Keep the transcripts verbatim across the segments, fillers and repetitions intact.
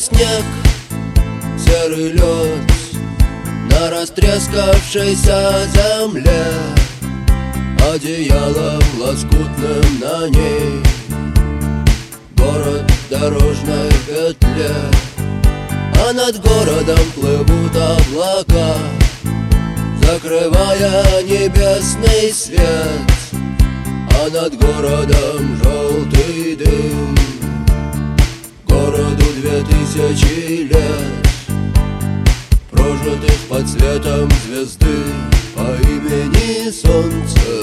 снег, серый лед на растрескавшейся земле, одеялом лоскутным на ней город в дорожной петле. А над городом плывут облака, закрывая небесный свет. А над городом желтый дым, городу две тысячи лет, прожитых под светом звезды по имени Солнце.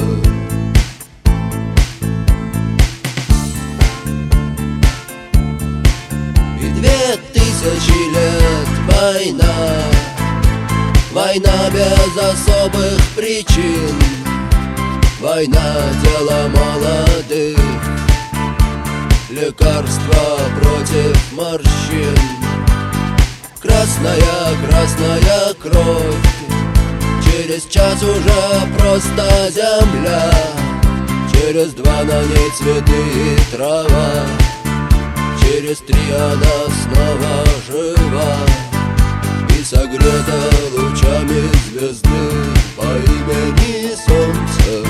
И две тысячи лет война, война без особых причин, война дело молодых, лекарство против морщин. Красная, красная кровь, через час уже просто земля, через два на ней цветы и трава, через три она снова жива и согрета лучами звезды по имени Солнце.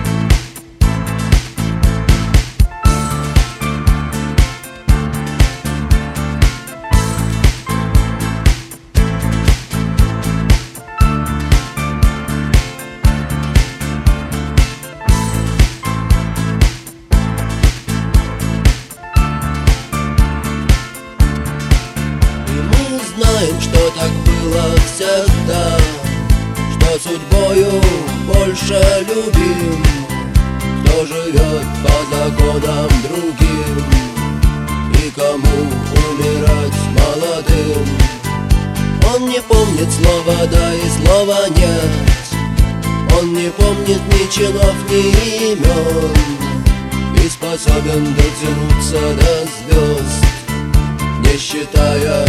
Знаем, что так было всегда, что судьбою больше любим, кто живет по законам другим и кому умирать молодым. Он не помнит слова «да» и слова «нет», он не помнит ни чинов, ни имен, и способен дотянуться до звезд, не считая